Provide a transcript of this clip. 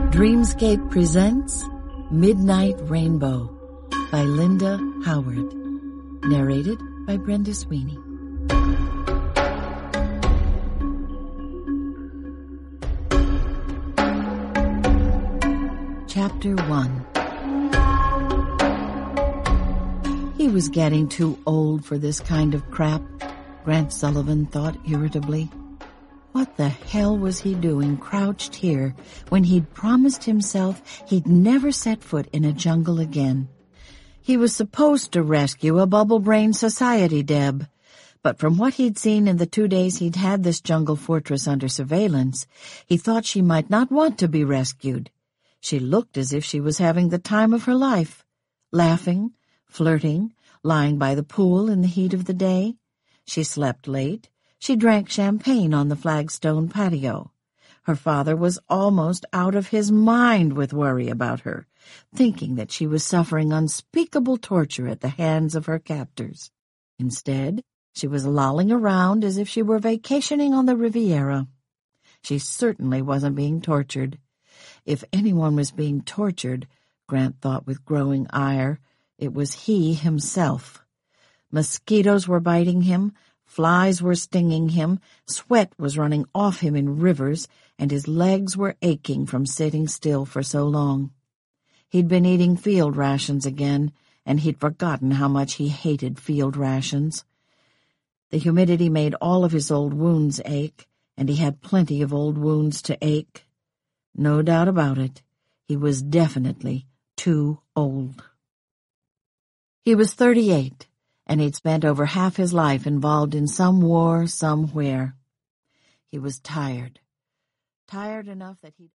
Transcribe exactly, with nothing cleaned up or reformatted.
Dreamscape presents Midnight Rainbow by Linda Howard. Narrated by Brenda Sweeney. Chapter one. He was getting too old for this kind of crap, Grant Sullivan thought irritably. What the hell was he doing crouched here when he'd promised himself he'd never set foot in a jungle again? He was supposed to rescue a bubble-brain society deb, but from what he'd seen in the two days he'd had this jungle fortress under surveillance, he thought she might not want to be rescued. She looked as if she was having the time of her life, laughing, flirting, lying by the pool in the heat of the day. She slept late. She drank champagne on the flagstone patio. Her father was almost out of his mind with worry about her, thinking that she was suffering unspeakable torture at the hands of her captors. Instead, she was lolling around as if she were vacationing on the Riviera. She certainly wasn't being tortured. If anyone was being tortured, Grant thought with growing ire, it was he himself. Mosquitoes were biting him, flies were stinging him, sweat was running off him in rivers, and his legs were aching from sitting still for so long. He'd been eating field rations again, and he'd forgotten how much he hated field rations. The humidity made all of his old wounds ache, and he had plenty of old wounds to ache. No doubt about it, he was definitely too old. He was thirty-eight. And he'd spent over half his life involved in some war somewhere. He was tired. Tired enough that he'd